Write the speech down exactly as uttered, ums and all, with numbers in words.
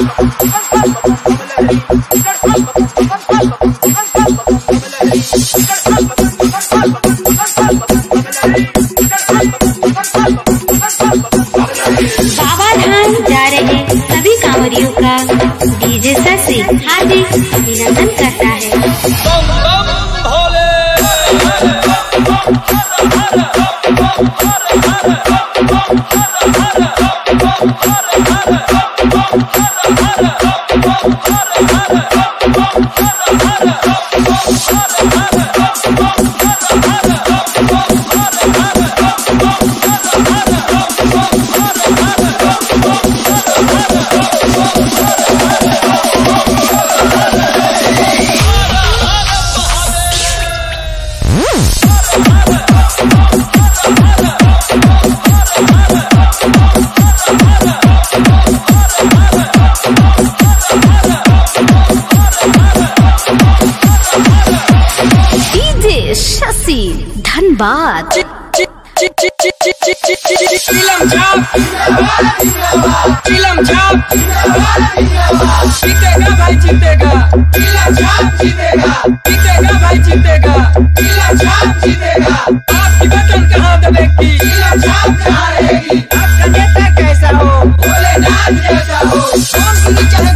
बाबाधाम जा रहे सभी कांवरियों का डीजे शशि हार्दिक अभिनंदन करता है। बम बम भोले डीजे शशि धनबाद। चिलम छाप चिलम छाप जीतेगा भाई जीतेगा चिलम छाप जीतेगा जीतेगा भाई जीतेगा चिलम छाप जीतेगा। आपकी बटन कहाँ दबेगी चिलम छाप कहाँ रहेगी। आपका नेता कैसा हो भोलेनाथ जैसा हो। कौन सी चाहे